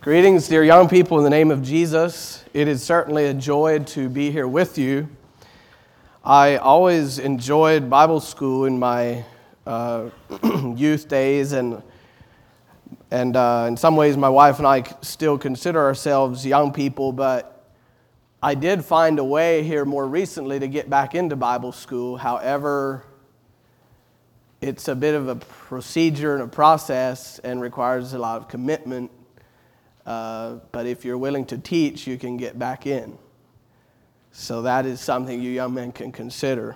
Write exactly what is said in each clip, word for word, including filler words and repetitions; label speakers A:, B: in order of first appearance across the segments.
A: Greetings, dear young people, in the name of Jesus. It is certainly a joy to be here with you. I always enjoyed Bible school in my uh, youth days, and and uh, in some ways my wife and I still consider ourselves young people, but I did find a way here more recently to get back into Bible school. However, it's a bit of a procedure and a process and requires a lot of commitment. Uh, but if you're willing to teach, you can get back in. So that is something you young men can consider.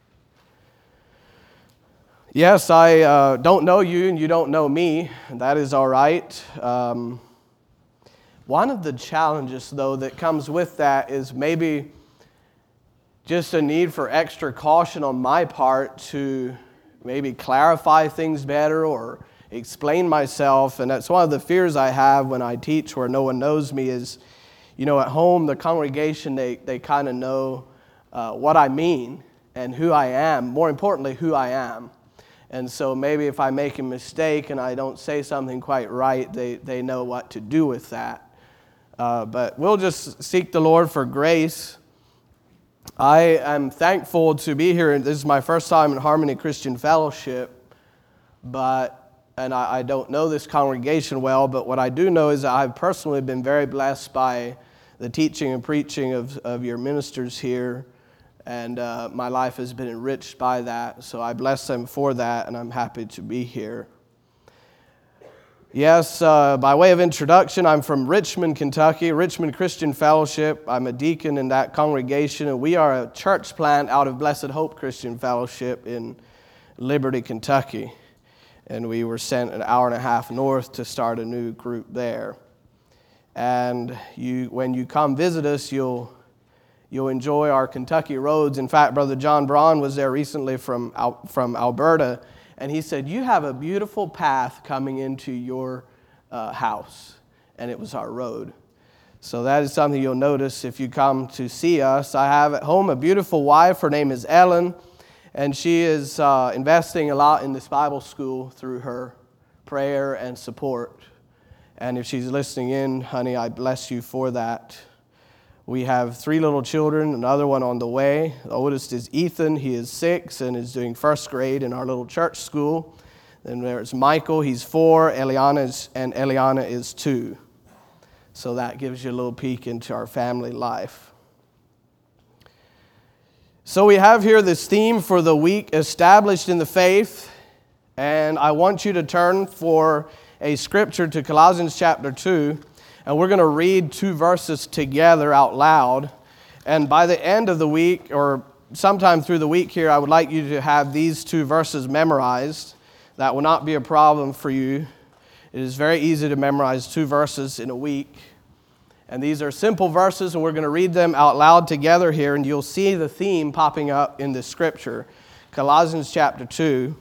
A: Yes, I uh, don't know you and you don't know me. That is all right. Um, one of the challenges, though, that comes with that is maybe just a need for extra caution on my part to maybe clarify things better or explain myself. And that's one of the fears I have when I teach where no one knows me is, you know, at home, the congregation, they, they kind of know uh, what I mean and who I am, more importantly, who I am. And so maybe if I make a mistake and I don't say something quite right, they, they know what to do with that. Uh, but we'll just seek the Lord for grace. I am thankful to be here. This is my first time in Harmony Christian Fellowship, but and I, I don't know this congregation well, but what I do know is that I've personally been very blessed by the teaching and preaching of, of your ministers here, and uh, my life has been enriched by that, so I bless them for that, and I'm happy to be here. Yes, uh, by way of introduction, I'm from Richmond, Kentucky, Richmond Christian Fellowship. I'm a deacon in that congregation, and we are a church plant out of Blessed Hope Christian Fellowship in Liberty, Kentucky. And we were sent an hour and a half north to start a new group there. And you, when you come visit us, you'll you'll enjoy our Kentucky roads. In fact, Brother John Braun was there recently from from Alberta, and he said, "You have a beautiful path coming into your uh, house," and it was our road. So that is something you'll notice if you come to see us. I have at home a beautiful wife. Her name is Ellen. And she is uh, investing a lot in this Bible school through her prayer and support. And if she's listening in, honey, I bless you for that. We have three little children, another one on the way. The oldest is Ethan. He is six and is doing first grade in our little church school. Then there's Michael. He's four. Eliana is, and Eliana is two. So that gives you a little peek into our family life. So we have here this theme for the week, established in the faith, and I want you to turn for a scripture to Colossians chapter two, and we're going to read two verses together out loud, and by the end of the week, or sometime through the week here, I would like you to have these two verses memorized. That will not be a problem for you. It is very easy to memorize two verses in a week. And these are simple verses, and we're going to read them out loud together here, and you'll see the theme popping up in the scripture. Colossians chapter two.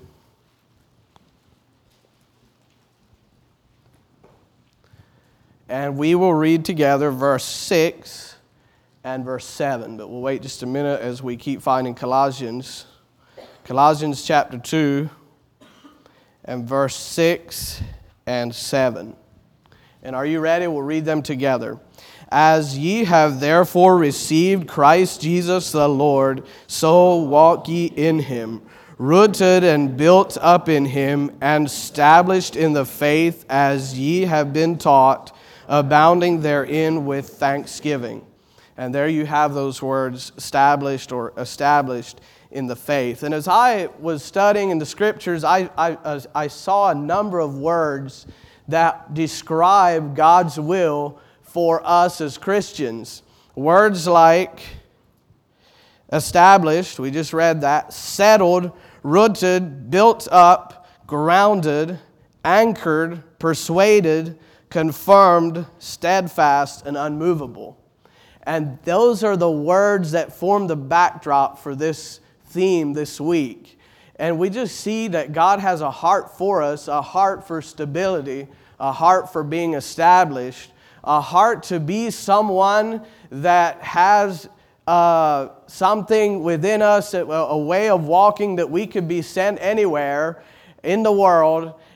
A: And we will read together verse six and verse seven, but we'll wait just a minute as we keep finding Colossians. Colossians chapter two and verse six and seven. And are you ready? We'll read them together. As ye have therefore received Christ Jesus the Lord, so walk ye in him, rooted and built up in him, and established in the faith as ye have been taught, abounding therein with thanksgiving. And there you have those words, established or established in the faith. And as I was studying in the scriptures, I, I, I saw a number of words that describe God's will for us as Christians. Words like established, we just read that, settled, rooted, built up, grounded, anchored, persuaded, confirmed, steadfast, and unmovable. And those are the words that form the backdrop for this theme this week. And we just see that God has a heart for us, a heart for stability, a heart for being established, a heart to be someone that has uh, something within us, a, a way of walking that we could be sent anywhere in the world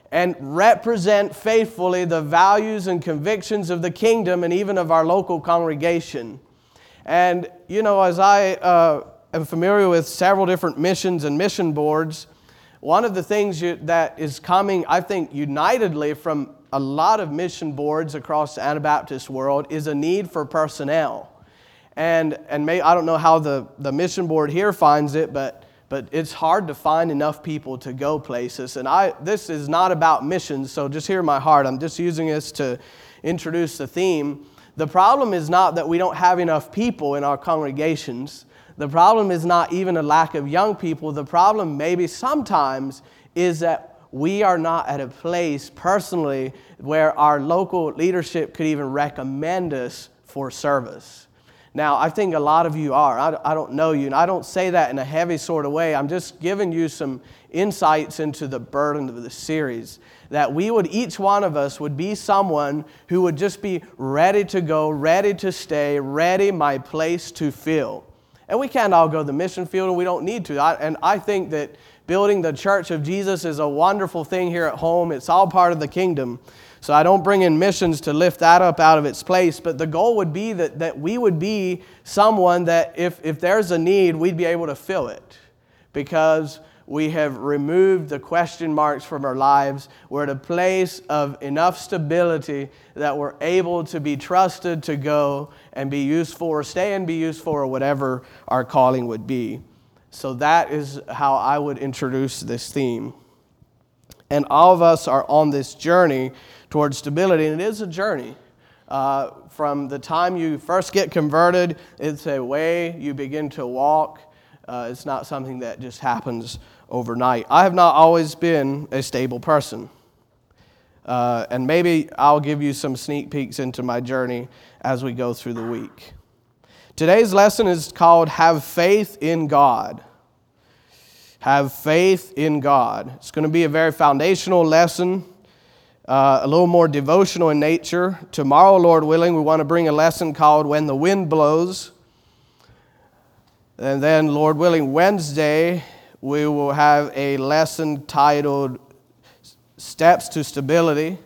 A: and represent faithfully the values and convictions of the kingdom and even of our local congregation. And, you know, as I uh, am familiar with several different missions and mission boards, one of the things you, that is coming, I think, unitedly from a lot of mission boards across the Anabaptist world is a need for personnel. And and may, I don't know how the, the mission board here finds it, but but it's hard to find enough people to go places. And I this is not about missions, so just hear my heart. I'm just using this to introduce the theme. The problem is not that we don't have enough people in our congregations. The problem is not even a lack of young people. The problem maybe sometimes is that we are not at a place personally where our local leadership could even recommend us for service. Now, I think a lot of you are. I, I don't know you, and I don't say that in a heavy sort of way. I'm just giving you some insights into the burden of the series. That we would, each one of us would be someone who would just be ready to go, ready to stay, ready my place to fill. And we can't all go to the mission field, and we don't need to. I, and I think that building the church of Jesus is a wonderful thing here at home. It's all part of the kingdom. So I don't bring in missions to lift that up out of its place, but the goal would be that, that we would be someone that if, if there's a need, we'd be able to fill it because we have removed the question marks from our lives. We're at a place of enough stability that we're able to be trusted to go and be useful or stay and be useful or whatever our calling would be. So that is how I would introduce this theme. And all of us are on this journey towards stability, and it is a journey. Uh, from the time you first get converted, it's a way you begin to walk. Uh, it's not something that just happens overnight. I have not always been a stable person. Uh, and maybe I'll give you some sneak peeks into my journey as we go through the week. Today's lesson is called Have Faith in God. Have faith in God. It's going to be a very foundational lesson, uh, a little more devotional in nature. Tomorrow, Lord willing, we want to bring a lesson called When the Wind Blows. And then, Lord willing, Wednesday, we will have a lesson titled Steps to Stability.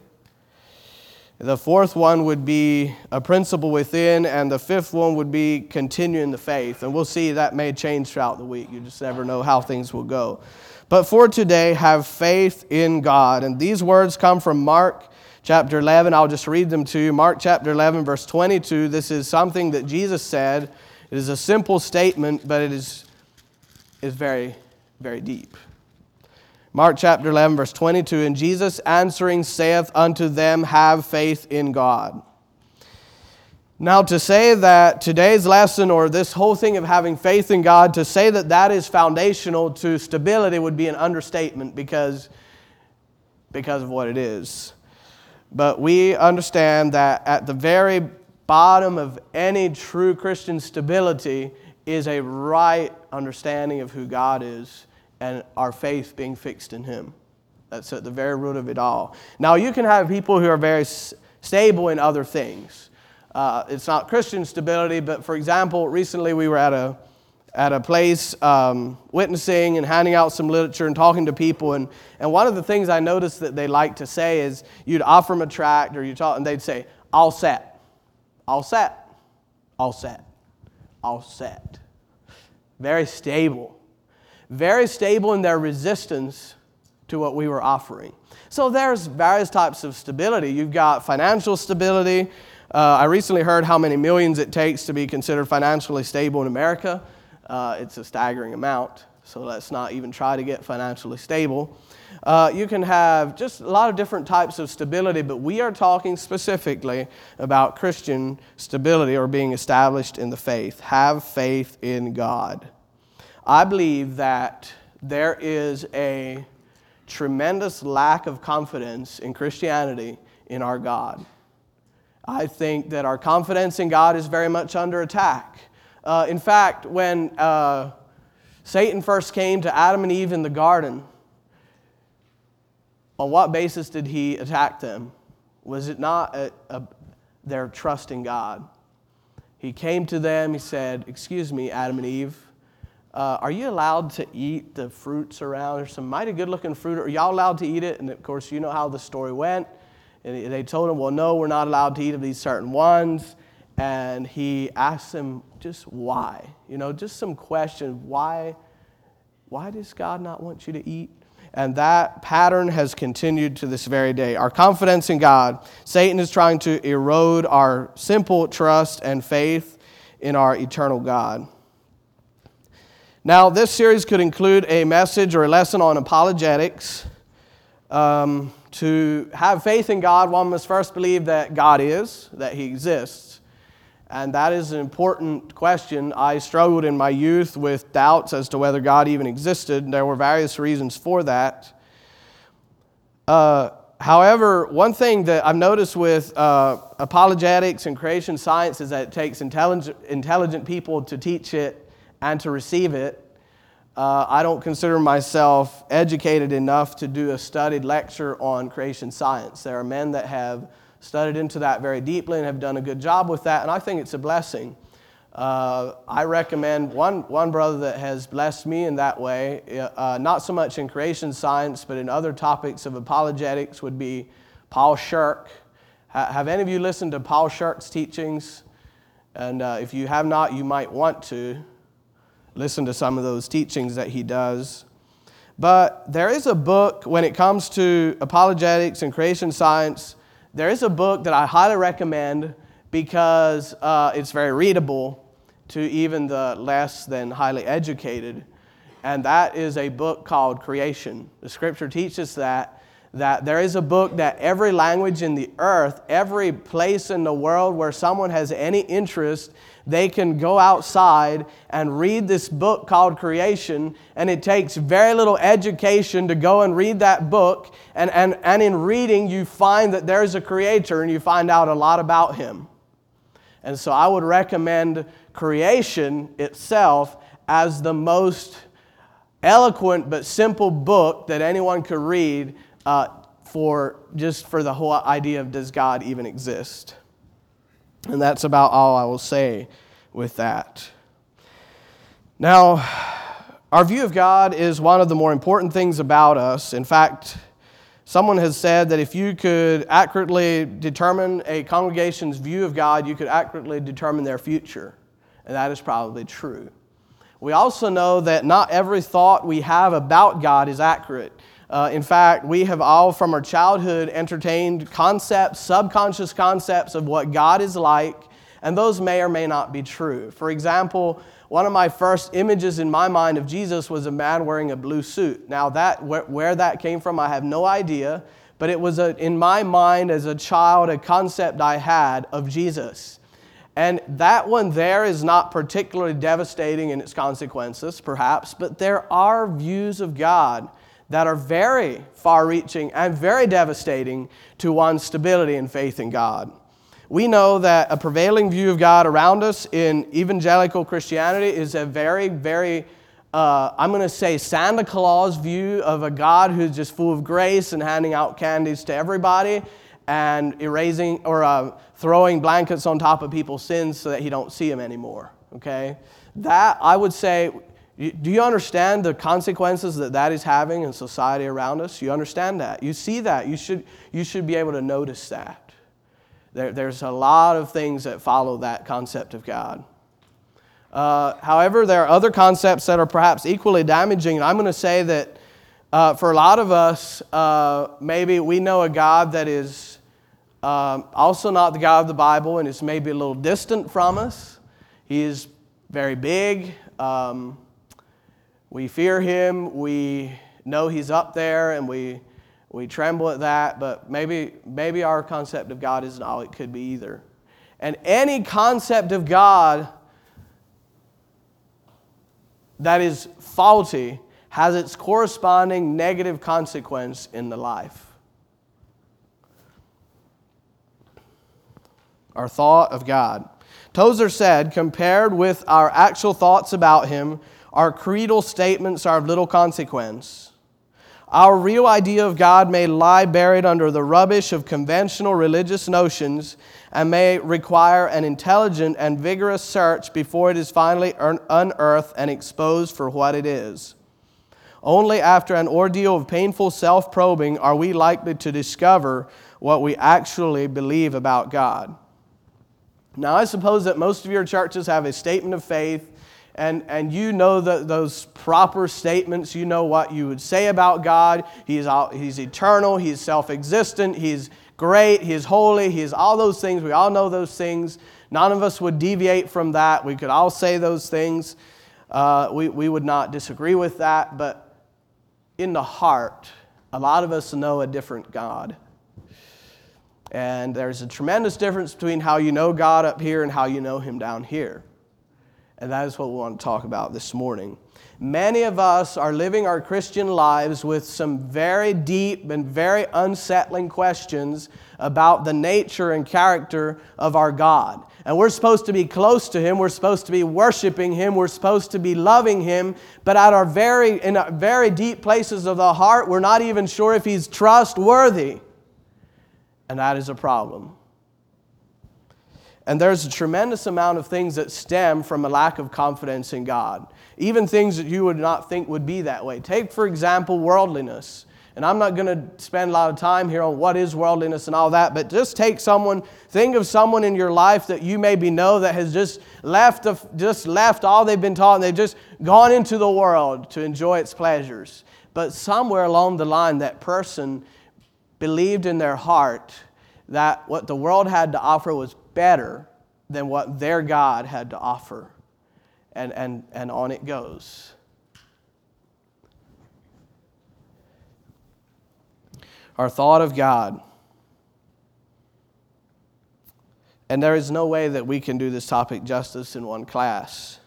A: The fourth one would be a principle within, and the fifth one would be continuing the faith. And we'll see that may change throughout the week. You just never know how things will go. But for today, have faith in God. And these words come from Mark chapter eleven. I'll just read them to you. Mark chapter eleven, verse twenty-two. This is something that Jesus said. It is a simple statement, but it is, is very, very deep. Mark chapter eleven, verse twenty-two, and Jesus answering saith unto them, Have faith in God. Now to say that today's lesson or this whole thing of having faith in God, to say that that is foundational to stability would be an understatement because, because of what it is. But we understand that at the very bottom of any true Christian stability is a right understanding of who God is, and our faith being fixed in Him. That's at the very root of it all. Now, you can have people who are very s- stable in other things. Uh, it's not Christian stability, but for example, recently we were at a at a place um, witnessing and handing out some literature and talking to people. And, and one of the things I noticed that they like to say is you'd offer them a tract or you talk, and they'd say, all set, all set, all set, all set. Very stable. Very stable in their resistance to what we were offering. So there's various types of stability. You've got financial stability. Uh, I recently heard how many millions it takes to be considered financially stable in America. Uh, it's a staggering amount, so let's not even try to get financially stable. Uh, you can have just a lot of different types of stability, but we are talking specifically about Christian stability or being established in the faith. Have faith in God. I believe that there is a tremendous lack of confidence in Christianity in our God. I think that our confidence in God is very much under attack. Uh, in fact, when uh, Satan first came to Adam and Eve in the garden, on what basis did he attack them? Was it not a, a, their trust in God? He came to them, he said, excuse me, Adam and Eve, uh, are you allowed to eat the fruits around? There's some mighty good-looking fruit. Are y'all allowed to eat it? And, of course, you know how the story went. And they told him, well, no, we're not allowed to eat of these certain ones. And he asked them just why. You know, just some questions. Why, why does God not want you to eat? And that pattern has continued to this very day. Our confidence in God. Satan is trying to erode our simple trust and faith in our eternal God. Now, this series could include a message or a lesson on apologetics. Um, to have faith in God, one must first believe that God is, that He exists. And that is an important question. I struggled in my youth with doubts as to whether God even existed. There were various reasons for that. Uh, however, one thing that I've noticed with uh, apologetics and creation science is that it takes intelligent, intelligent people to teach it and to receive it. Uh, I don't consider myself educated enough to do a studied lecture on creation science. There are men that have studied into that very deeply and have done a good job with that, and I think it's a blessing. Uh, I recommend one, one brother that has blessed me in that way, uh, not so much in creation science, but in other topics of apologetics, would be Paul Shirk. Ha- have any of you listened to Paul Shirk's teachings? And uh, if you have not, you might want to listen to some of those teachings that he does. But there is a book, when it comes to apologetics and creation science, there is a book that I highly recommend because uh, it's very readable to even the less than highly educated. And that is a book called Creation. The Scripture teaches that, that there is a book that every language in the earth, every place in the world where someone has any interest, they can go outside and read this book called Creation, and it takes very little education to go and read that book, and, and, and in reading you find that there's a Creator and you find out a lot about Him. And so I would recommend Creation itself as the most eloquent but simple book that anyone could read uh, for just for the whole idea of does God even exist. And that's about all I will say with that. Now, our view of God is one of the more important things about us. In fact, someone has said that if you could accurately determine a congregation's view of God, you could accurately determine their future. And that is probably true. We also know that not every thought we have about God is accurate. Uh, in fact, we have all from our childhood entertained concepts, subconscious concepts of what God is like, and those may or may not be true. For example, one of my first images in my mind of Jesus was a man wearing a blue suit. Now, that where, where that came from, I have no idea, but it was a, in my mind as a child a concept I had of Jesus. And that one there is not particularly devastating in its consequences, perhaps, but there are views of God that are very far-reaching and very devastating to one's stability and faith in God. We know that a prevailing view of God around us in evangelical Christianity is a very, very, uh, I'm going to say Santa Claus view of a God who's just full of grace and handing out candies to everybody and erasing or uh, throwing blankets on top of people's sins so that He don't see them anymore. Okay, that I would say. Do you understand the consequences that that is having in society around us? You understand that. You see that. You should, you should be able to notice that. There, there's a lot of things that follow that concept of God. Uh, however, there are other concepts that are perhaps equally damaging. And I'm going to say that uh, for a lot of us, uh, maybe we know a God that is um, also not the God of the Bible and is maybe a little distant from us. He is very big. Um, We fear Him, we know He's up there, and we we tremble at that, but maybe, maybe our concept of God isn't all it could be either. And any concept of God that is faulty has its corresponding negative consequence in the life. Our thought of God. Tozer said, compared with our actual thoughts about Him, our creedal statements are of little consequence. Our real idea of God may lie buried under the rubbish of conventional religious notions and may require an intelligent and vigorous search before it is finally unearthed and exposed for what it is. Only after an ordeal of painful self-probing are we likely to discover what we actually believe about God. Now, I suppose that most of your churches have a statement of faith, and, and you know the, those proper statements. You know what you would say about God. He's, he's eternal. He's self-existent. He's great. He's holy. He's all those things. We all know those things. None of us would deviate from that. We could all say those things. Uh, we, we would not disagree with that. But in the heart, a lot of us know a different God. And there's a tremendous difference between how you know God up here and how you know Him down here. And that is what we want to talk about this morning. Many of us are living our Christian lives with some very deep and very unsettling questions about the nature and character of our God. And we're supposed to be close to Him. We're supposed to be worshiping Him. We're supposed to be loving Him. But at our very, in our very deep places of the heart, we're not even sure if He's trustworthy. And that is a problem. And there's a tremendous amount of things that stem from a lack of confidence in God. Even things that you would not think would be that way. Take, for example, worldliness. And I'm not going to spend a lot of time here on what is worldliness and all that, but just take someone, think of someone in your life that you maybe know that has just left, just left all they've been taught, and they've just gone into the world to enjoy its pleasures. But somewhere along the line, that person believed in their heart that what the world had to offer was better than what their God had to offer. And, and, and on it goes. Our thought of God. And there is no way that we can do this topic justice in one class.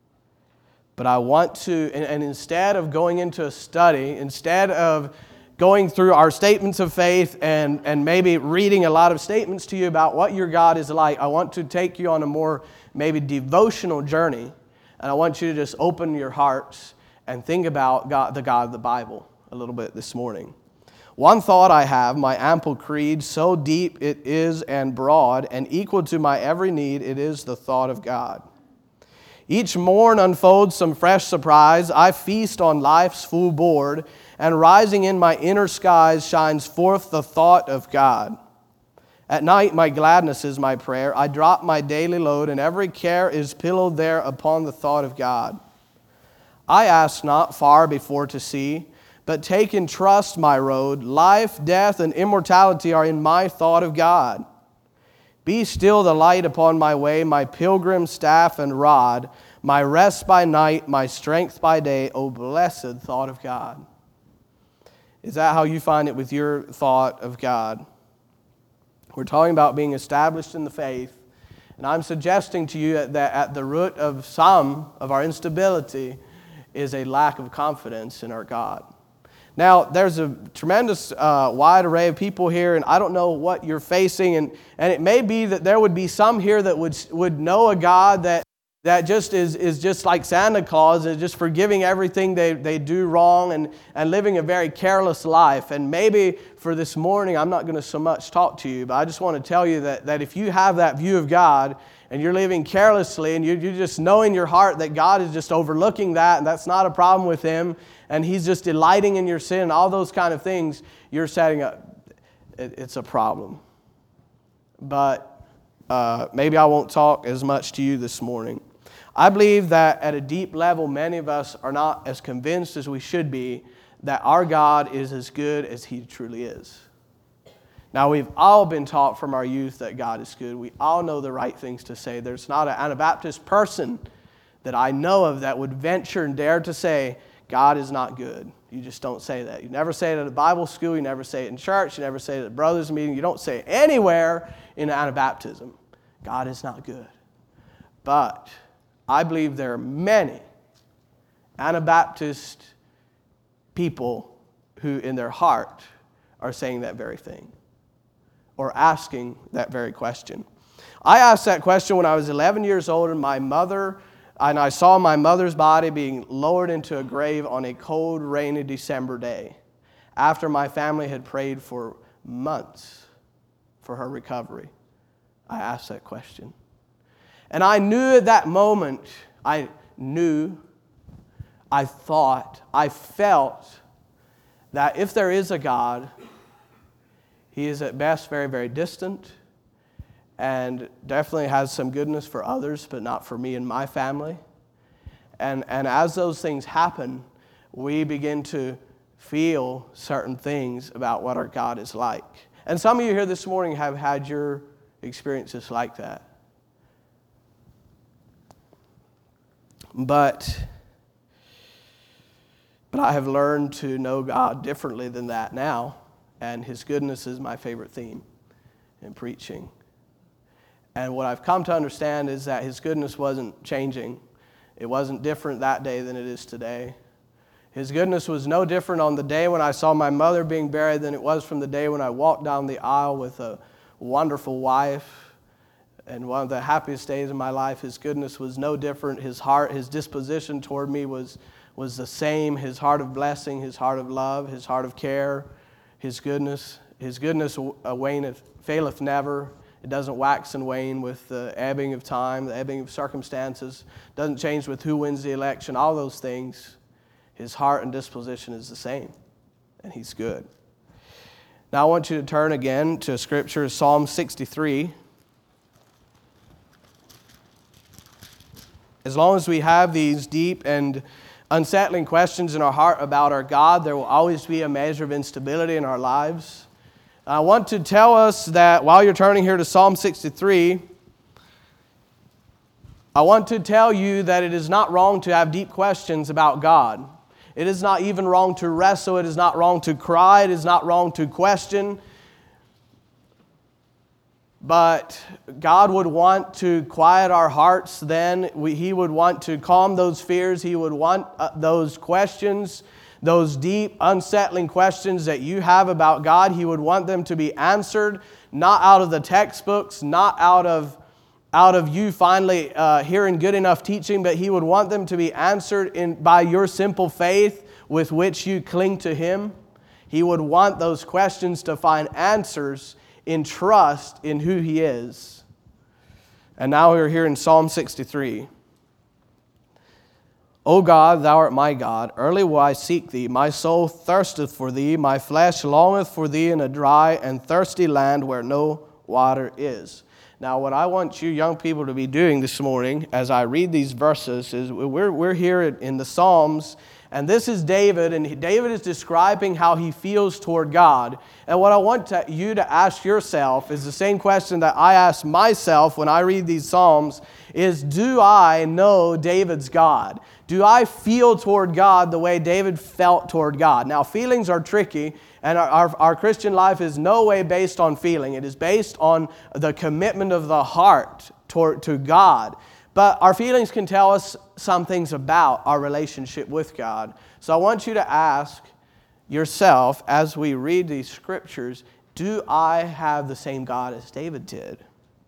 A: But I want to, and, and instead of going into a study, instead of going through our statements of faith and, and maybe reading a lot of statements to you about what your God is like, I want to take you on a more maybe devotional journey. And I want you to just open your hearts and think about God, the God of the Bible a little bit this morning. One thought I have, my ample creed, so deep it is and broad, and equal to my every need, it is the thought of God. Each morn unfolds some fresh surprise. I feast on life's full board, and rising in my inner skies shines forth the thought of God. At night my gladness is my prayer. I drop my daily load, and every care is pillowed there upon the thought of God. I ask not far before to see, but take in trust my road. Life, death, and immortality are in my thought of God. Be still the light upon my way, my pilgrim staff and rod, my rest by night, my strength by day, O blessed thought of God. Is that how you find it with your thought of God? We're talking about being established in the faith, and I'm suggesting to you that at the root of some of our instability is a lack of confidence in our God. Now, there's a tremendous uh, wide array of people here, and I don't know what you're facing, and, and it may be that there would be some here that would, would know a God that that just is, is just like Santa Claus, is just forgiving everything they, they do wrong and, and living a very careless life. And maybe for this morning, I'm not going to so much talk to you, but I just want to tell you that, that if you have that view of God and you're living carelessly and you, you just know in your heart that God is just overlooking that and that's not a problem with Him and He's just delighting in your sin and all those kind of things, you're setting up, it, it's a problem. But uh, maybe I won't talk as much to you this morning. I believe that at a deep level, many of us are not as convinced as we should be that our God is as good as He truly is. Now, we've all been taught from our youth that God is good. We all know the right things to say. There's not an Anabaptist person that I know of that would venture and dare to say, God is not good. You just don't say that. You never say it at a Bible school. You never say it in church. You never say it at a brothers' meeting. You don't say it anywhere in Anabaptism. God is not good. But I believe there are many Anabaptist people who in their heart are saying that very thing or asking that very question. I asked that question when I was eleven years old and my mother, and I saw my mother's body being lowered into a grave on a cold, rainy December day. after my family had prayed for months for her recovery, I asked that question. And I knew at that moment, I knew, I thought, I felt that if there is a God, He is at best very, very distant and definitely has some goodness for others, but not for me and my family. And, and as those things happen, we begin to feel certain things about what our God is like. And some of you here this morning have had your experiences like that. But, but I have learned to know God differently than that now, and His goodness is my favorite theme in preaching. And what I've come to understand is that His goodness wasn't changing. It wasn't different that day than it is today. His goodness was no different on the day when I saw my mother being buried than it was from the day when I walked down the aisle with a wonderful wife. And one of the happiest days of my life, His goodness was no different. His heart, His disposition toward me was, was the same. His heart of blessing, His heart of love, His heart of care, His goodness. His goodness waneth, faileth never. It doesn't wax and wane with the ebbing of time, the ebbing of circumstances. It doesn't change with who wins the election, all those things. His heart and disposition is the same, and He's good. Now I want you to turn again to Scripture, Psalm sixty-three. As long as we have these deep and unsettling questions in our heart about our God, there will always be a measure of instability in our lives. I want to tell us that while you're turning here to Psalm sixty-three, I want to tell you that it is not wrong to have deep questions about God. It is not even wrong to wrestle. It is not wrong to cry. It is not wrong to question. But God would want to quiet our hearts then. We, he would want to calm those fears. He would want uh, those questions, those deep, unsettling questions that you have about God. He would want them to be answered, not out of the textbooks, not out of, out of you finally uh, hearing good enough teaching, but He would want them to be answered in, by your simple faith with which you cling to Him. He would want those questions to find answers in trust in who He is. And now we're here in Psalm sixty-three. O God, Thou art my God, early will I seek Thee. My soul thirsteth for Thee, my flesh longeth for Thee in a dry and thirsty land where no water is. Now, what I want you young people to be doing this morning as I read these verses is we're, we're here in the Psalms, and this is David, and David is describing how he feels toward God. And what I want to, you to ask yourself is the same question that I ask myself when I read these Psalms, is do I know David's God? Do I feel toward God the way David felt toward God? Now, feelings are tricky, and our, our, our Christian life is no way based on feeling. It is based on the commitment of the heart toward, to God. But our feelings can tell us some things about our relationship with God. So I want you to ask yourself as we read these scriptures, do I have the same God as David did?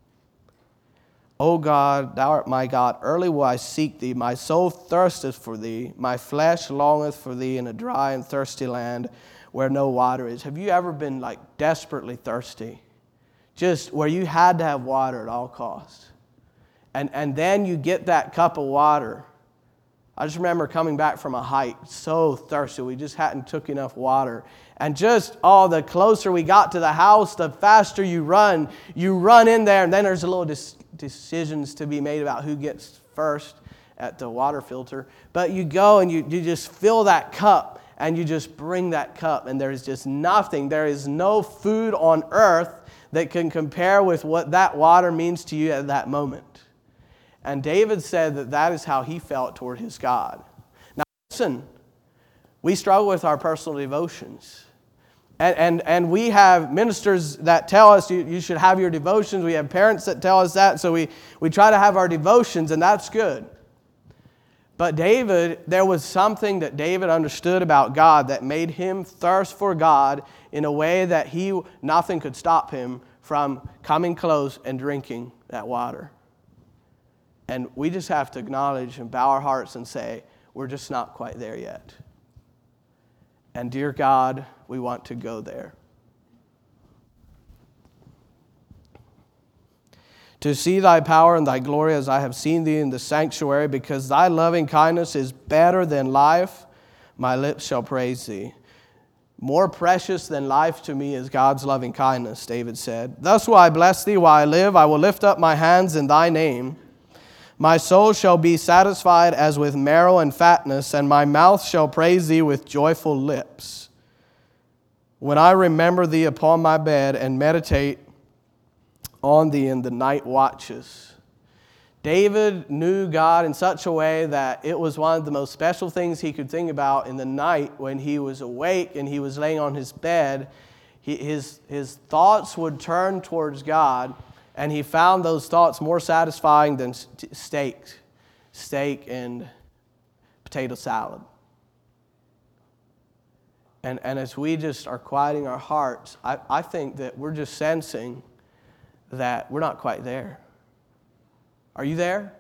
A: O God, Thou art my God, early will I seek Thee. My soul thirsteth for Thee. My flesh longeth for Thee in a dry and thirsty land where no water is. Have you ever been like desperately thirsty? Just where you had to have water at all costs. And, and then you get that cup of water. I just remember coming back from a hike, so thirsty. We just hadn't took enough water. And just, oh, the closer we got to the house, the faster you run. You run in there, and then there's a little dis- decisions to be made about who gets first at the water filter. But you go and you, you just fill that cup, and you just bring that cup, and there's just nothing. There is no food on earth that can compare with what that water means to you at that moment. And David said that that is how he felt toward his God. Now listen, we struggle with our personal devotions. And, and, and we have ministers that tell us you, you should have your devotions. We have parents that tell us that. So we, we try to have our devotions, and that's good. But David, there was something that David understood about God that made him thirst for God in a way that he nothing could stop him from coming close and drinking that water. And we just have to acknowledge and bow our hearts and say, we're just not quite there yet. And dear God, we want to go there. To see thy power and thy glory as I have seen thee in the sanctuary, because thy loving kindness is better than life, my lips shall praise thee. More precious than life to me is God's loving kindness, David said. Thus will I bless thee while I live. I will lift up my hands in thy name. My soul shall be satisfied as with marrow and fatness, and my mouth shall praise thee with joyful lips. When I remember thee upon my bed and meditate on thee in the night watches. David knew God in such a way that it was one of the most special things he could think about in the night when he was awake and he was laying on his bed. He, his, his thoughts would turn towards God, and he found those thoughts more satisfying than steak, steak and potato salad. And, and as we just are quieting our hearts, I, I think that we're just sensing that we're not quite there. Are you there?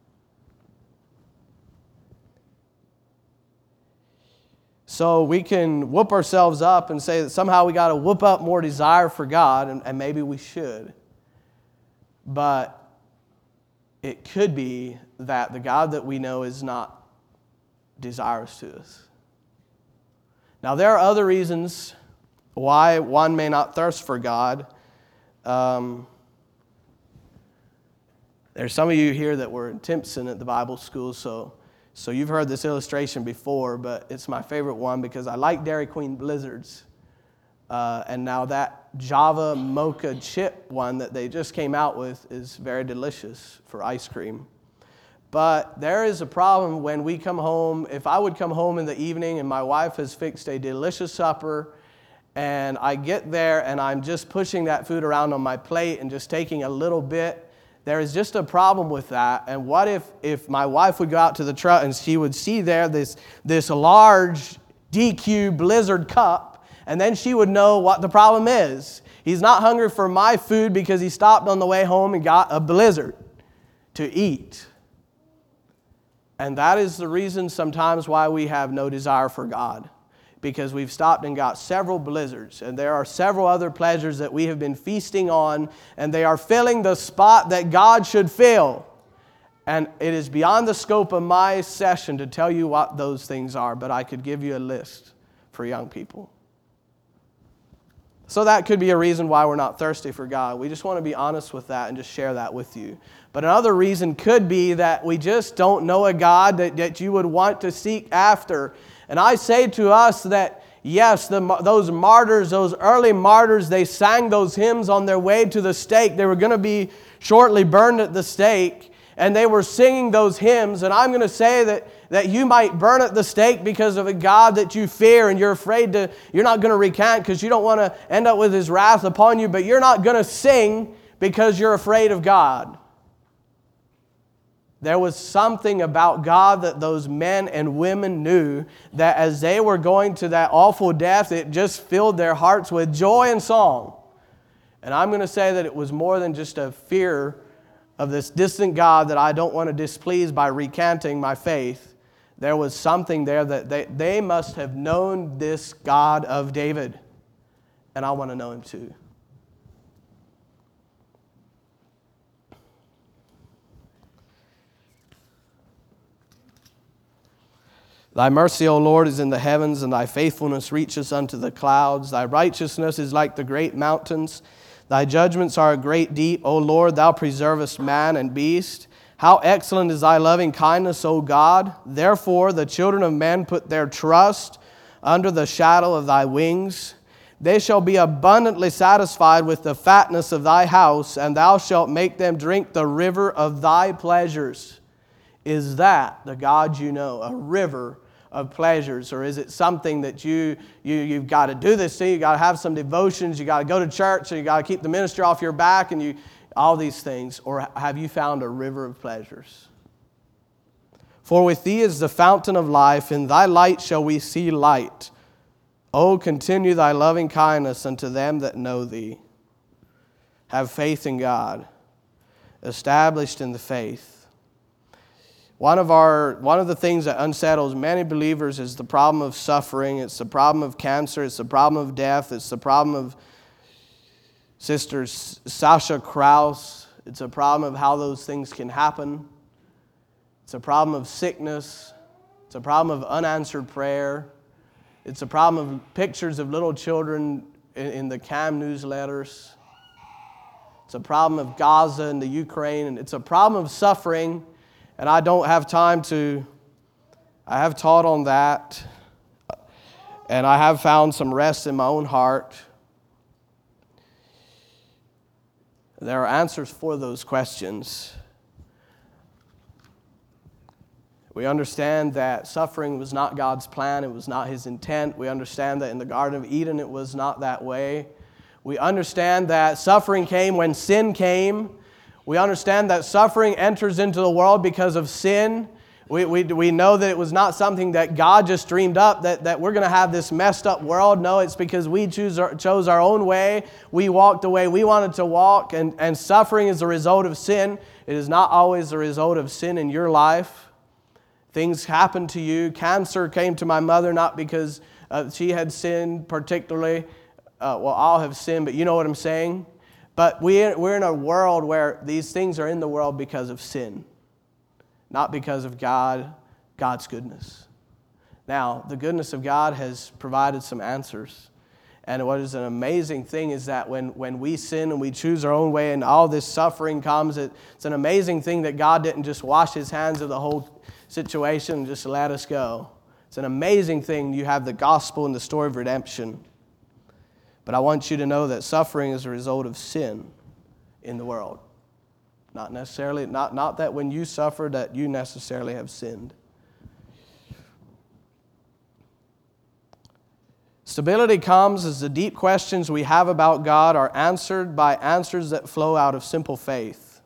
A: So we can whoop ourselves up and say that somehow we got to whoop up more desire for God, and, and maybe we should. But it could be that the God that we know is not desirous to us. Now, there are other reasons why one may not thirst for God. Um, There's some of you here that were in Timpson at the Bible school, so so you've heard this illustration before, but it's my favorite one because I like Dairy Queen Blizzards. Uh, and now that Java Mocha chip one that they just came out with is very delicious for ice cream. But there is a problem when we come home. If I would come home in the evening and my wife has fixed a delicious supper, and I get there and I'm just pushing that food around on my plate and just taking a little bit, there is just a problem with that. And what if, if my wife would go out to the truck and she would see there this, this large D Q Blizzard cup, and then she would know what the problem is. He's not hungry for my food because he stopped on the way home and got a Blizzard to eat. And that is the reason sometimes why we have no desire for God. Because we've stopped and got several blizzards, and there are several other pleasures that we have been feasting on, and they are filling the spot that God should fill. And it is beyond the scope of my session to tell you what those things are, but I could give you a list for young people. So that could be a reason why we're not thirsty for God. We just want to be honest with that and just share that with you. But another reason could be that we just don't know a God that, that you would want to seek after. And I say to us that, yes, the, those martyrs, those early martyrs, they sang those hymns on their way to the stake. They were going to be shortly burned at the stake, and they were singing those hymns. And I'm going to say that, that you might burn at the stake because of a God that you fear, and you're afraid to, you're not going to recant because you don't want to end up with His wrath upon you, but you're not going to sing because you're afraid of God. There was something about God that those men and women knew, that as they were going to that awful death, it just filled their hearts with joy and song. And I'm going to say that it was more than just a fear of this distant God that I don't want to displease by recanting my faith. There was something there that they, they must have known this God of David. And I want to know Him too. Thy mercy, O Lord, is in the heavens, and Thy faithfulness reaches unto the clouds. Thy righteousness is like the great mountains. Thy judgments are a great deep. O Lord, Thou preservest man and beast. How excellent is Thy loving kindness, O God. Therefore the children of men put their trust under the shadow of Thy wings. They shall be abundantly satisfied with the fatness of Thy house, and Thou shalt make them drink the river of Thy pleasures. Is that the God you know, a river of pleasures? Or is it something that you, you, you've got to do this thing, you've got to have some devotions, you've got to go to church, and you've got to keep the ministry off your back, and you all these things? Or have you found a river of pleasures? For with Thee is the fountain of life, in Thy light shall we see light. O continue Thy loving kindness unto them that know Thee. Have faith in God, established in the faith. One of our one of the things that unsettles many believers is the problem of suffering. It's the problem of cancer. It's the problem of death. It's the problem of Sister Sasha Krause. It's a problem of how those things can happen. It's a problem of sickness. It's a problem of unanswered prayer. It's a problem of pictures of little children in, in the CAM newsletters. It's a problem of Gaza and the Ukraine. And it's a problem of suffering. And I don't have time to, I have taught on that. And I have found some rest in my own heart. There are answers for those questions. We understand that suffering was not God's plan. It was not His intent. We understand that in the Garden of Eden it was not that way. We understand that suffering came when sin came. We understand that suffering enters into the world because of sin. We, we, we know that it was not something that God just dreamed up, that, that we're going to have this messed up world. No, it's because we choose our, chose our own way. We walked the way we wanted to walk, and, and suffering is a result of sin. It is not always the result of sin in your life. Things happen to you. Cancer came to my mother not because uh, she had sinned particularly. Uh, well, all have sinned, but you know what I'm saying. But we're, we're in a world where these things are in the world because of sin. Not because of God, God's goodness. Now, the goodness of God has provided some answers. And what is an amazing thing is that when, when we sin and we choose our own way and all this suffering comes, it, it's an amazing thing that God didn't just wash His hands of the whole situation and just let us go. It's an amazing thing. You have the gospel and the story of redemption. But I want you to know that suffering is a result of sin in the world. Not necessarily, not, not that when you suffer that you necessarily have sinned. Stability comes as the deep questions we have about God are answered by answers that flow out of simple faith.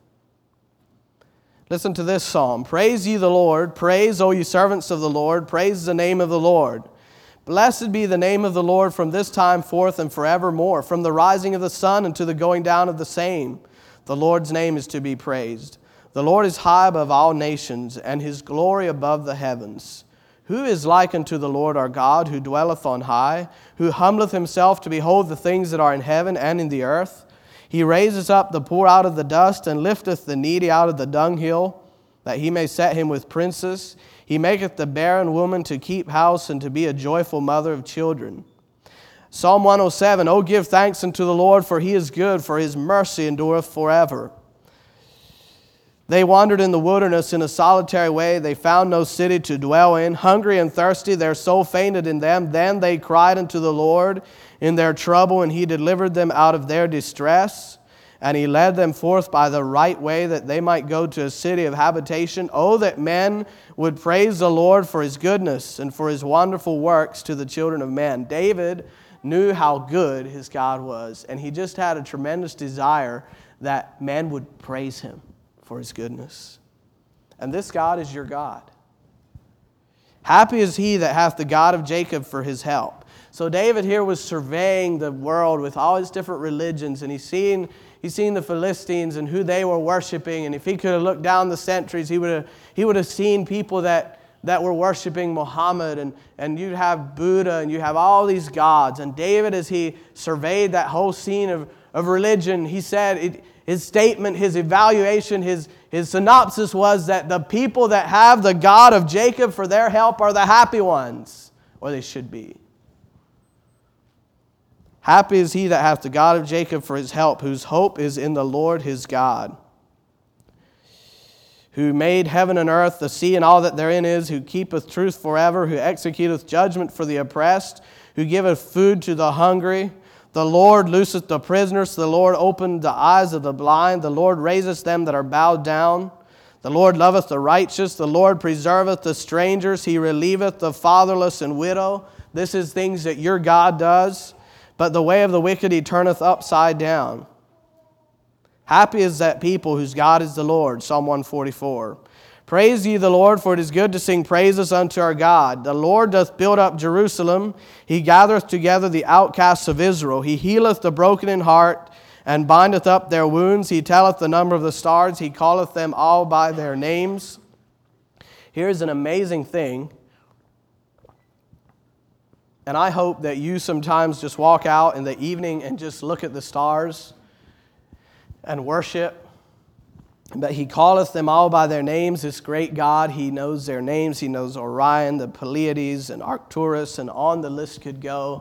A: Listen to this psalm. Praise ye the Lord. Praise, O ye servants of the Lord. Praise the name of the Lord. Blessed be the name of the Lord from this time forth and forevermore, from the rising of the sun unto the going down of the same. The Lord's name is to be praised. The Lord is high above all nations, and His glory above the heavens. Who is like unto the Lord our God, who dwelleth on high, who humbleth Himself to behold the things that are in heaven and in the earth? He raiseth up the poor out of the dust, and lifteth the needy out of the dunghill, that He may set him with princes. He maketh the barren woman to keep house, and to be a joyful mother of children. Psalm one oh seven, O give thanks unto the Lord, for He is good, for His mercy endureth forever. They wandered in the wilderness in a solitary way. They found no city to dwell in. Hungry and thirsty, their soul fainted in them. Then they cried unto the Lord in their trouble, and He delivered them out of their distress. And He led them forth by the right way, that they might go to a city of habitation. Oh, that men would praise the Lord for His goodness and for His wonderful works to the children of men. David knew how good his God was, and he just had a tremendous desire that men would praise Him for His goodness. And this God is your God. Happy is he that hath the God of Jacob for his help. So David here was surveying the world with all his different religions, and he's seen, he's seen the Philistines and who they were worshiping, and if he could have looked down the centuries, he would have, he would have seen people that that were worshiping Muhammad, and, and you'd have Buddha, and you have all these gods. And David, as he surveyed that whole scene of, of religion, he said, it, his statement, his evaluation, his, his synopsis was that the people that have the God of Jacob for their help are the happy ones, or they should be. Happy is he that hath the God of Jacob for his help, whose hope is in the Lord his God, who made heaven and earth, the sea and all that therein is, who keepeth truth forever, who executeth judgment for the oppressed, who giveth food to the hungry. The Lord looseth the prisoners, the Lord opened the eyes of the blind, the Lord raiseth them that are bowed down. The Lord loveth the righteous, the Lord preserveth the strangers, He relieveth the fatherless and widow. This is things that your God does. But the way of the wicked He turneth upside down. Happy is that people whose God is the Lord. Psalm one forty-four. Praise ye the Lord, for it is good to sing praises unto our God. The Lord doth build up Jerusalem. He gathereth together the outcasts of Israel. He healeth the broken in heart, and bindeth up their wounds. He telleth the number of the stars. He calleth them all by their names. Here's an amazing thing. And I hope that you sometimes just walk out in the evening and just look at the stars and worship. But He calleth them all by their names, this great God. He knows their names. He knows Orion, the Pleiades, and Arcturus, and on the list could go.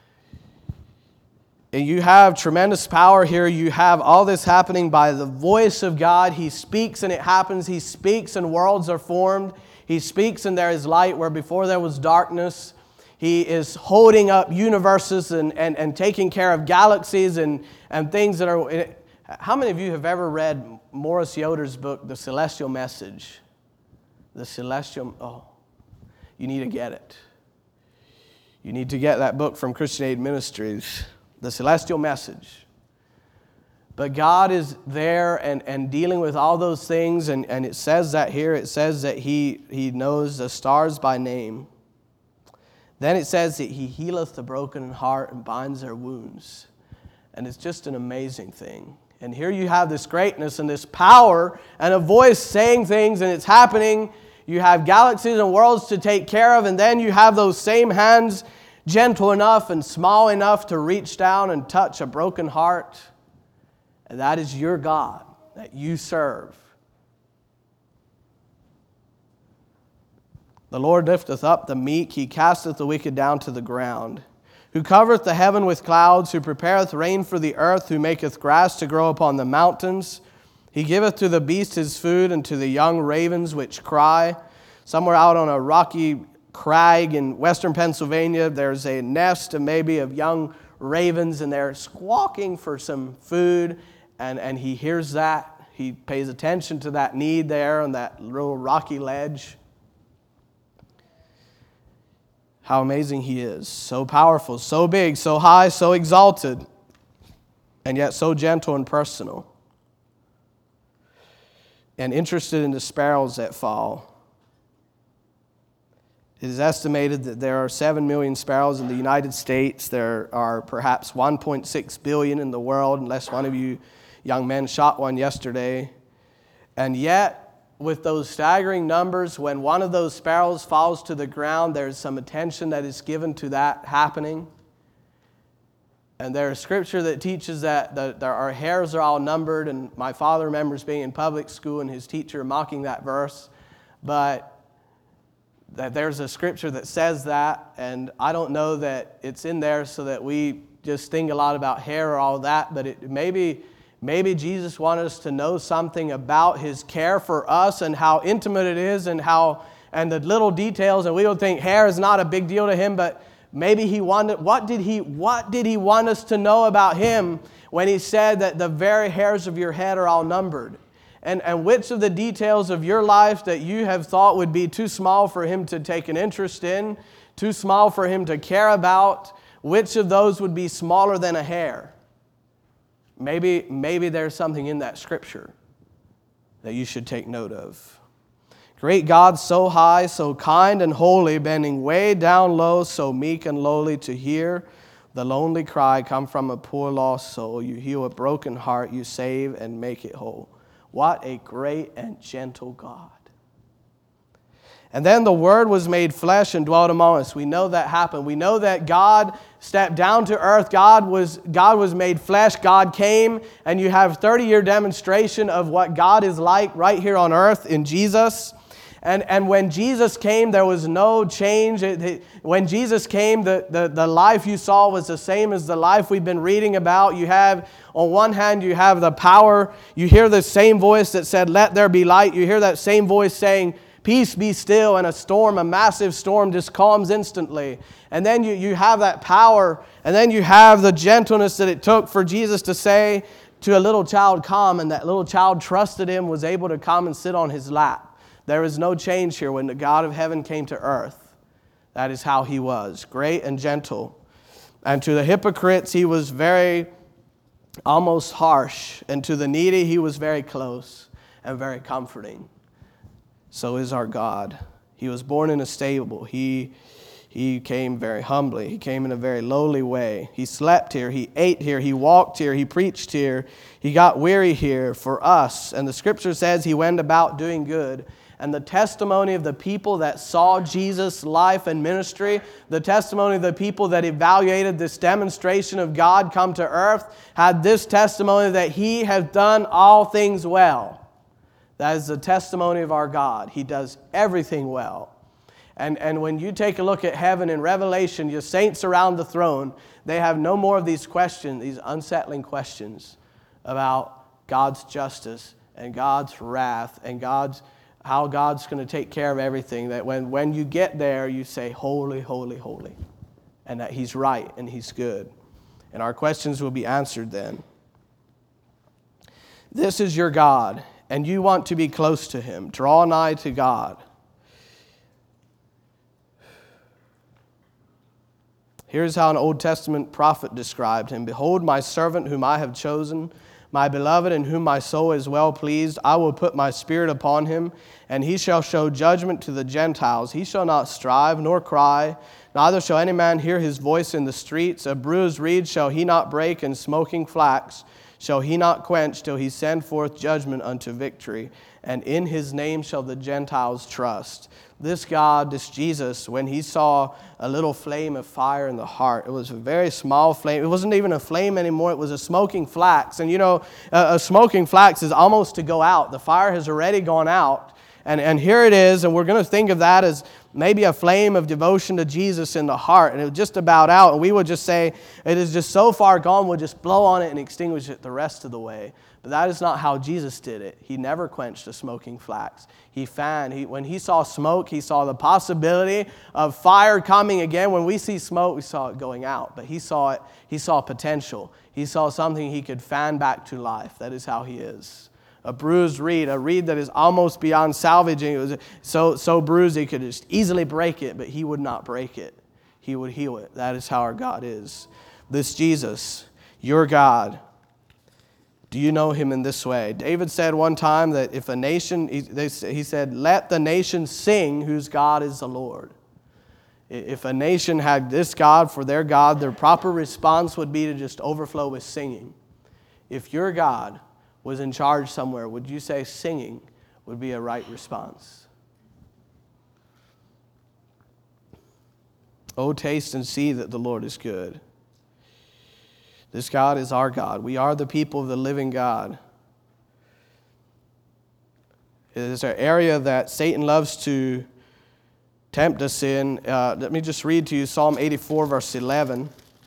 A: And you have tremendous power here. You have all this happening by the voice of God. He speaks and it happens. He speaks and worlds are formed. He speaks and there is light where before there was darkness. He is holding up universes and, and, and taking care of galaxies and, and things that are... How many of you have ever read Morris Yoder's book, The Celestial Message? The Celestial... Oh, you need to get it. You need to get that book from Christian Aid Ministries, The Celestial Message. But God is there and, and dealing with all those things, and, and it says that here. It says that he, he knows the stars by name. Then it says that He healeth the broken in heart and binds their wounds. And it's just an amazing thing. And here you have this greatness and this power and a voice saying things, and it's happening. You have galaxies and worlds to take care of, and then you have those same hands gentle enough and small enough to reach down and touch a broken heart. And that is your God that you serve. The Lord lifteth up the meek, He casteth the wicked down to the ground. Who covereth the heaven with clouds, who prepareth rain for the earth, who maketh grass to grow upon the mountains. He giveth to the beast his food, and to the young ravens which cry. Somewhere out on a rocky crag in western Pennsylvania, there's a nest of maybe of young ravens, and they're squawking for some food, and, and he hears that. He pays attention to that need there on that little rocky ledge. How amazing He is. So powerful, so big, so high, so exalted, and yet so gentle and personal. And interested in the sparrows that fall. It is estimated that there are seven million sparrows in the United States. There are perhaps one point six billion in the world, unless one of you young men shot one yesterday. And yet, with those staggering numbers, when one of those sparrows falls to the ground, there's some attention that is given to that happening. And there's scripture that teaches that the, the, our hairs are all numbered, and my father remembers being in public school and his teacher mocking that verse. But that there's a scripture that says that, and I don't know that it's in there so that we just think a lot about hair or all that, but it maybe... Maybe Jesus wanted us to know something about His care for us and how intimate it is and how and the little details. And we don't think hair is not a big deal to Him, but maybe He wanted. What did He? What did He want us to know about Him when He said that the very hairs of your head are all numbered? And and which of the details of your life that you have thought would be too small for Him to take an interest in, too small for Him to care about? Which of those would be smaller than a hair? Maybe, maybe there's something in that scripture that you should take note of. Great God, so high, so kind and holy, bending way down low, so meek and lowly to hear the lonely cry come from a poor lost soul. You heal a broken heart, you save and make it whole. What a great and gentle God. And then the Word was made flesh and dwelt among us. We know that happened. We know that God stepped down to earth. God was, God was made flesh. God came. And you have thirty-year demonstration of what God is like right here on earth in Jesus. And, and when Jesus came, there was no change. It, it, when Jesus came, the, the, the life you saw was the same as the life we've been reading about. You have, on one hand, you have the power. You hear the same voice that said, "Let there be light." You hear that same voice saying, "Peace, be still," and a storm, a massive storm, just calms instantly. And then you, you have that power, and then you have the gentleness that it took for Jesus to say to a little child, "Come," and that little child trusted Him, was able to come and sit on His lap. There is no change here. When the God of heaven came to earth, that is how He was, great and gentle. And to the hypocrites, He was very, almost harsh. And to the needy, He was very close and very comforting. So is our God. He was born in a stable. He, he came very humbly. He came in a very lowly way. He slept here. He ate here. He walked here. He preached here. He got weary here for us. And the Scripture says He went about doing good and the testimony of the people that saw Jesus' life and ministry, the testimony of the people that evaluated this demonstration of God come to earth, had this testimony that He has done all things well. That is the testimony of our God. He does everything well. And, and when you take a look at heaven in Revelation, your saints around the throne, they have no more of these questions, these unsettling questions about God's justice and God's wrath and God's how God's going to take care of everything. That when, when you get there, you say, holy, holy, holy. And that He's right and He's good. And our questions will be answered then. This is your God, and you want to be close to Him. Draw nigh to God. Here's how an Old Testament prophet described Him. Behold, my servant whom I have chosen, my beloved in whom my soul is well pleased. I will put my spirit upon him, and he shall show judgment to the Gentiles. He shall not strive nor cry, neither shall any man hear his voice in the streets. A bruised reed shall he not break, and smoking flax shall he not quench, till he send forth judgment unto victory. And in his name shall the Gentiles trust. This God, this Jesus, when He saw a little flame of fire in the heart, it was a very small flame. It wasn't even a flame anymore. It was a smoking flax. And you know, a, a smoking flax is almost to go out. The fire has already gone out. And, and here it is, and we're going to think of that as maybe a flame of devotion to Jesus in the heart. And it was just about out. And we would just say, it is just so far gone, we'll just blow on it and extinguish it the rest of the way. But that is not how Jesus did it. He never quenched a smoking flax. He fanned. He, when He saw smoke, He saw the possibility of fire coming again. When we see smoke, we saw it going out. But He saw it. He saw potential. He saw something He could fan back to life. That is how He is. A bruised reed, a reed that is almost beyond salvaging. It was so, so bruised He could just easily break it, but He would not break it. He would heal it. That is how our God is. This Jesus, your God, do you know Him in this way? David said one time that if a nation, he, they, he said, let the nation sing whose God is the Lord. If a nation had this God for their God, their proper response would be to just overflow with singing. If your God was in charge somewhere, would you say singing would be a right response? Oh, taste and see that the Lord is good. This God is our God. We are the people of the living God. It is an area that Satan loves to tempt us in. Uh, let me just read to you Psalm eighty-four, verse eleven.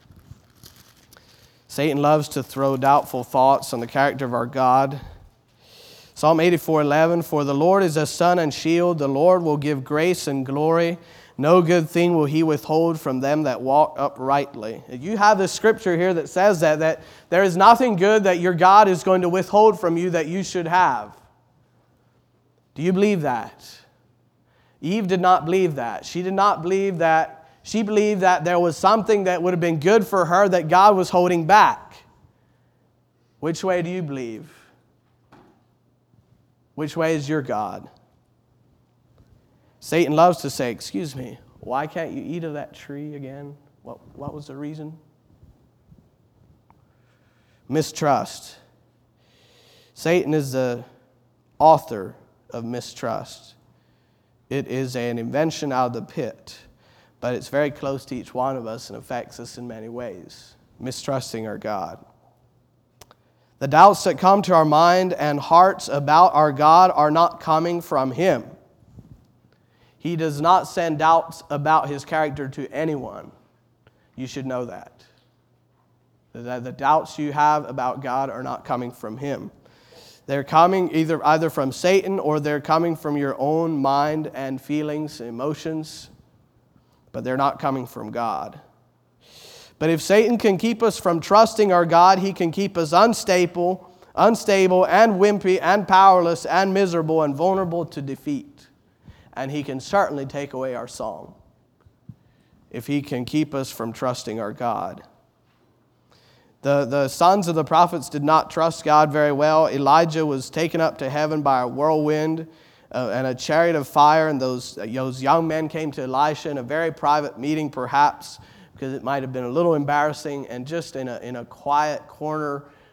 A: Satan loves to throw doubtful thoughts on the character of our God. Psalm eighty-four, eleven, for the Lord is a sun and shield. The Lord will give grace and glory. No good thing will He withhold from them that walk uprightly. You have this scripture here that says that, that there is nothing good that your God is going to withhold from you that you should have. Do you believe that? Eve did not believe that. She did not believe that. She believed that there was something that would have been good for her that God was holding back. Which way do you believe? Which way is your God? Satan loves to say, excuse me, why can't you eat of that tree again? What, what was the reason? Mistrust. Satan is the author of mistrust. It is an invention out of the pit, but it's very close to each one of us and affects us in many ways. Mistrusting our God. The doubts that come to our mind and hearts about our God are not coming from Him. He does not send doubts about His character to anyone. You should know that. That the doubts you have about God are not coming from Him. They're coming either, either from Satan or they're coming from your own mind and feelings, emotions, but they're not coming from God. But if Satan can keep us from trusting our God, he can keep us unstable, unstable and wimpy and powerless and miserable and vulnerable to defeat. And he can certainly take away our song if he can keep us from trusting our God. The, the sons of the prophets did not trust God very well. Elijah was taken up to heaven by a whirlwind uh, and a chariot of fire, and those, uh, those young men came to Elisha in a very private meeting, perhaps, because it might have been a little embarrassing, and just in a, in a quiet corner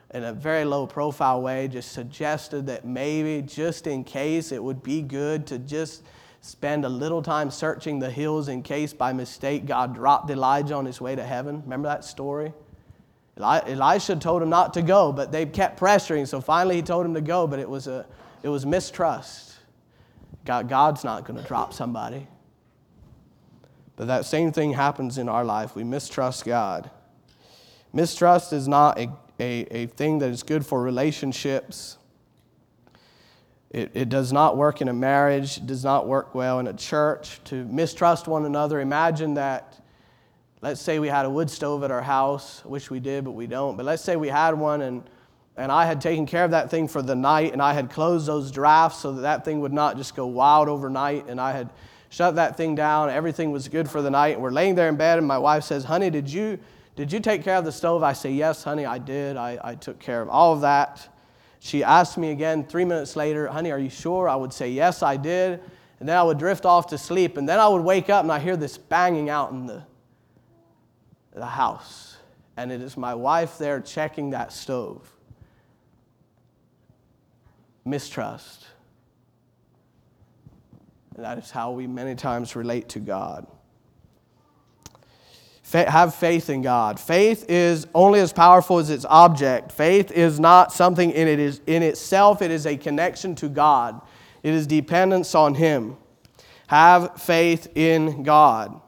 A: in a very low profile way, just suggested that maybe just in case it would be good to just spend a little time searching the hills in case by mistake God dropped Elijah on his way to heaven. Remember that story? Eli- Elisha told him not to go, but they kept pressuring. So finally he told him to go, but it was a it was mistrust. God, God's not going to drop somebody. But that same thing happens in our life. We mistrust God. Mistrust is not a, a, a thing that is good for relationships. It, it does not work in a marriage. It does not work well in a church. To mistrust one another. Imagine that, let's say we had a wood stove at our house. I wish we did, but we don't. But let's say we had one and, and I had taken care of that thing for the night and I had closed those drafts so that that thing would not just go wild overnight, and I had shut that thing down. Everything was good for the night. And we're laying there in bed and my wife says, honey, did you, did you take care of the stove? I say, yes, honey, I did. I, I took care of all of that. She asked me again three minutes later, honey, are you sure? I would say, yes, I did. And then I would drift off to sleep. And then I would wake up and I hear this banging out in the, the house. And it is my wife there checking that stove. Mistrust. And that is how we many times relate to God. Have faith in God. Faith is only as powerful as its object. Faith is not something in it is in itself. It is a connection to God. It is dependence on Him. Have faith in God.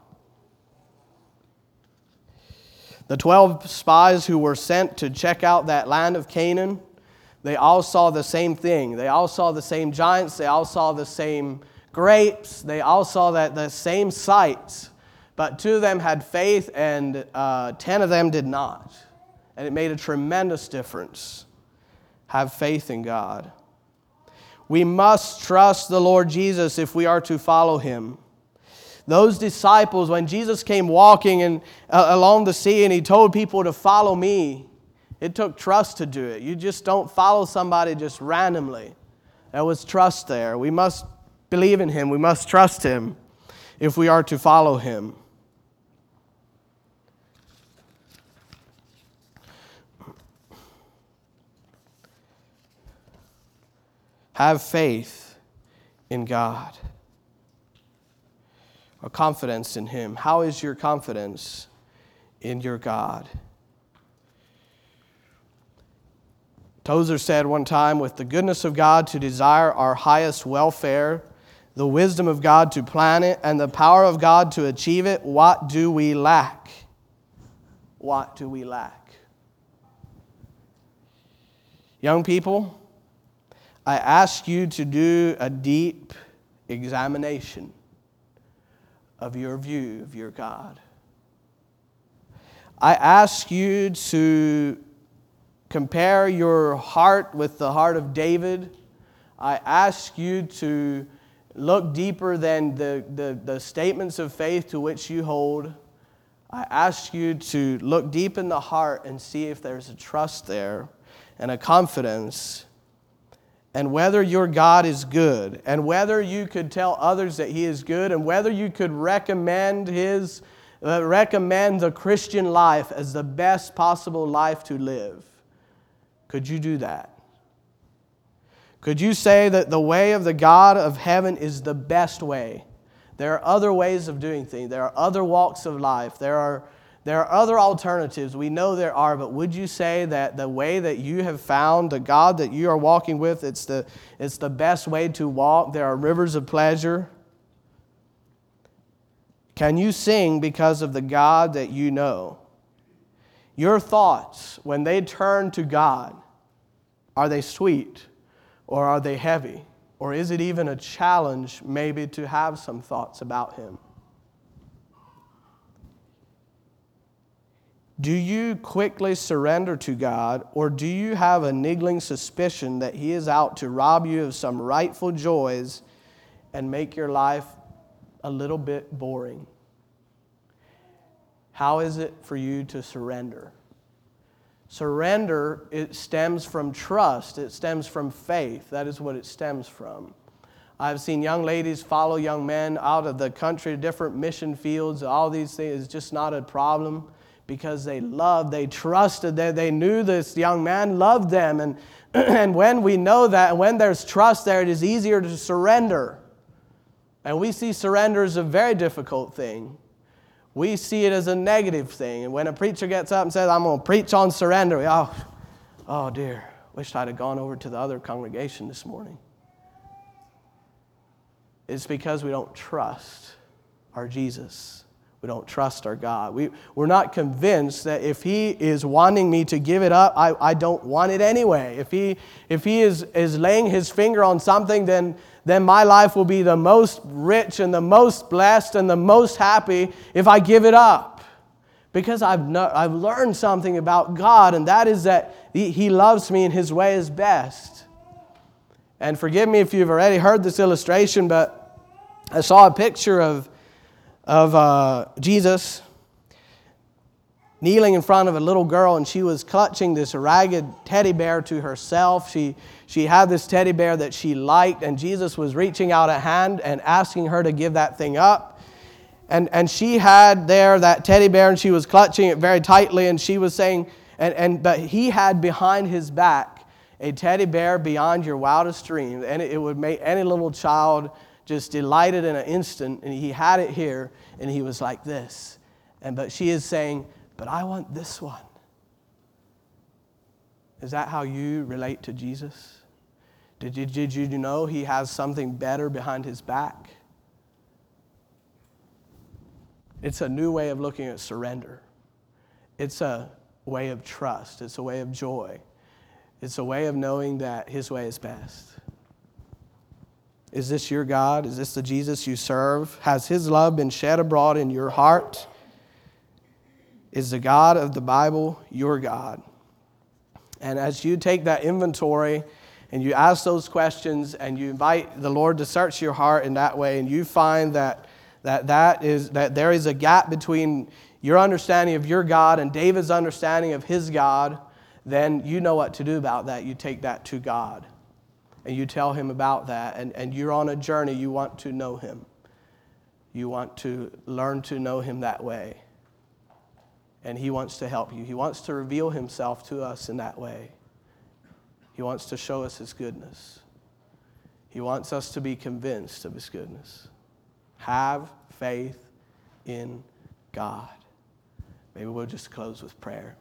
A: The twelve spies who were sent to check out that land of Canaan, they all saw the same thing. They all saw the same giants. They all saw the same grapes. They all saw that the same sights. But two of them had faith and uh, ten of them did not. And it made a tremendous difference. Have faith in God. We must trust the Lord Jesus if we are to follow Him. Those disciples, when Jesus came walking in, uh, along the sea and He told people to follow me, it took trust to do it. You just don't follow somebody just randomly. There was trust there. We must believe in Him. We must trust Him if we are to follow Him. Have faith in God. Or confidence in Him. How is your confidence in your God? Tozer said one time, with the goodness of God to desire our highest welfare, the wisdom of God to plan it, and the power of God to achieve it, what do we lack? What do we lack? Young people, I ask you to do a deep examination of your view of your God. I ask you to compare your heart with the heart of David. I ask you to look deeper than the, the, the statements of faith to which you hold. I ask you to look deep in the heart and see if there's a trust there and a confidence, and whether your God is good, and whether you could tell others that He is good, and whether you could recommend His, uh, recommend the Christian life as the best possible life to live. Could you do that? Could you say that the way of the God of heaven is the best way? There are other ways of doing things. There are other walks of life. There are There are other alternatives. We know there are, but would you say that the way that you have found, the God that you are walking with, it's the, it's the best way to walk? There are rivers of pleasure. Can you sing because of the God that you know? Your thoughts, when they turn to God, are they sweet or are they heavy? Or is it even a challenge maybe to have some thoughts about Him? Do you quickly surrender to God, or do you have a niggling suspicion that He is out to rob you of some rightful joys and make your life a little bit boring? How is it for you to surrender? Surrender, it stems from trust. It stems from faith. That is what it stems from. I've seen young ladies follow young men out of the country to different mission fields. All these things is just not a problem. because they loved, they trusted, they, they knew this young man loved them. And, and when we know that, and when there's trust there, it is easier to surrender. And we see surrender as a very difficult thing. We see it as a negative thing. And when a preacher gets up and says, I'm going to preach on surrender, we, oh, oh dear, wished I'd have gone over to the other congregation this morning. It's because we don't trust our Jesus. We don't trust our God. We, we're not convinced that if He is wanting me to give it up, I, I don't want it anyway. If He, if he is, is laying His finger on something, then, then my life will be the most rich and the most blessed and the most happy if I give it up. Because I've, no, I've learned something about God, and that is that he, he loves me and His way is best. And forgive me if you've already heard this illustration, but I saw a picture of of uh, Jesus kneeling in front of a little girl, and she was clutching this ragged teddy bear to herself. She, she had this teddy bear that she liked, and Jesus was reaching out a hand and asking her to give that thing up. And, and she had there that teddy bear, and she was clutching it very tightly, and she was saying, and, and but He had behind His back a teddy bear beyond your wildest dreams, and it, it would make any little child just delighted in an instant, and He had it here, and He was like this. And but she is saying, but I want this one. Is that how you relate to Jesus? Did you, did you know He has something better behind His back? It's a new way of looking at surrender. It's a way of trust. It's a way of joy. It's a way of knowing that His way is best. Is this your God? Is this the Jesus you serve? Has His love been shed abroad in your heart? Is the God of the Bible your God? And as you take that inventory and you ask those questions and you invite the Lord to search your heart in that way, and you find that that, that, is, that there is a gap between your understanding of your God and David's understanding of his God, then you know what to do about that. You take that to God. And you tell Him about that, and, and you're on a journey. You want to know Him. You want to learn to know Him that way. And He wants to help you. He wants to reveal Himself to us in that way. He wants to show us His goodness. He wants us to be convinced of His goodness. Have faith in God. Maybe we'll just close with prayer.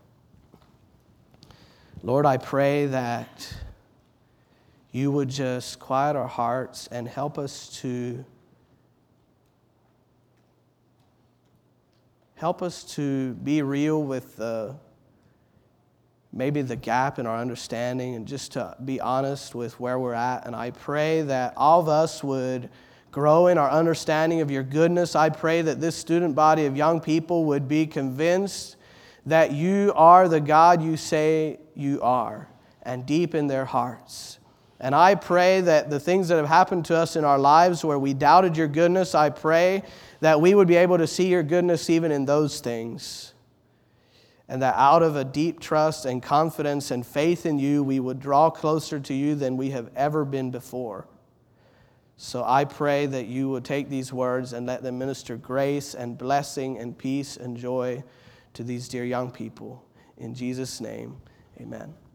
A: Lord, I pray that You would just quiet our hearts and help us to help us to be real with the, maybe the gap in our understanding, and just to be honest with where we're at. And I pray that all of us would grow in our understanding of Your goodness. I pray that this student body of young people would be convinced that You are the God You say You are, and deep in their hearts. And I pray that the things that have happened to us in our lives where we doubted Your goodness, I pray that we would be able to see Your goodness even in those things. And that out of a deep trust and confidence and faith in You, we would draw closer to You than we have ever been before. So I pray that You would take these words and let them minister grace and blessing and peace and joy to these dear young people. In Jesus' name, amen.